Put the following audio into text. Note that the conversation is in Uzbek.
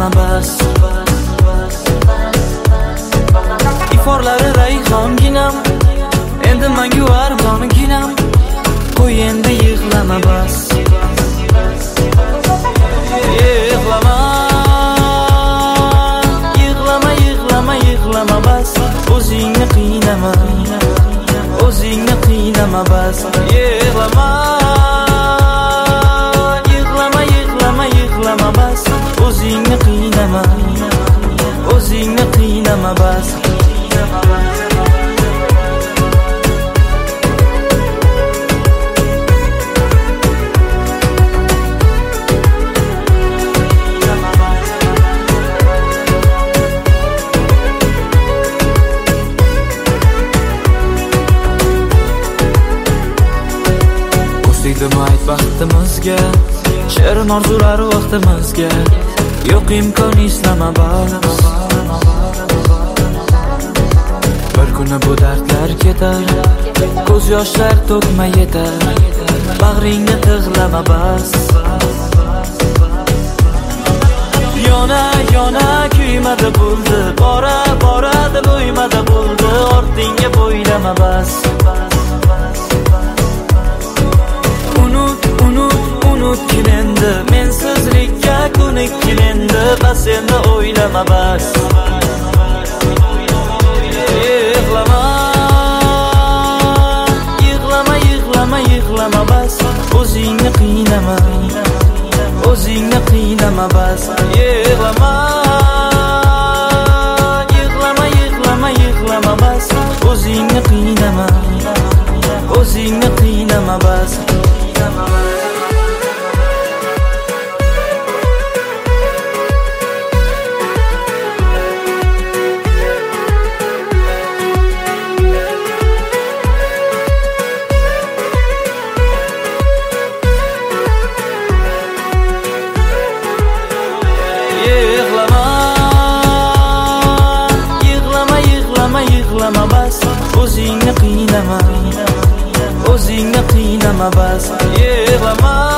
yig'lama bas. Iforlari rayhonginam, endi mangu armonginam, qo'y endi yig'lama bas. Yig'lama, yig'lama, yig'lama, yig'lama bas. O'zingni qiynama, o'zingni qiynama bas. Yig'lama, yig'lama, yig'lama, yig'lama bas. O'zingni qiynama, o'zingni qiynama bas. Ayt baxtimizga, shirin orzular vaqtimizga, yo'q imkon islama bas. Bir kuni bu dardlar ketar, ko'z yoshlar to'kma yetar, bag'ringni tig'lama bas. Yona yona kuymada bo'ldi, bora bora dil o'ymada bo'ldi, ortingga bo'ylama bas. Unutgin endi, mensizlikka ko'nikgin endi, bas endi o'ylama bas. Yig'lama, yig'lama, yig'lama, yig'lama bas. O'zingni qiynama, o'zingni qiynama bas. Yig'lama, yig'lama, yig'lama, yig'lama bas. O'zingni qiynama, o'zingni qiynama bas. Yig'lama bas, o'zingni qiynama, o'zingni qiynama bas. Yig'lama.